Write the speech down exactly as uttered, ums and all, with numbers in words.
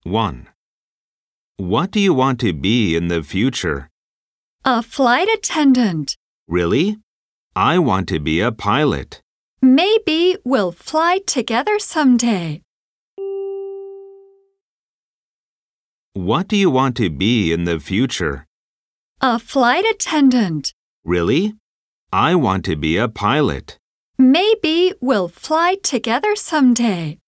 one. What do you want to be in the future? A flight attendant. Really? I want to be a pilot. Maybe we'll fly together someday. What do you want to be in the future? A flight attendant. Really? I want to be a pilot. Maybe we'll fly together someday.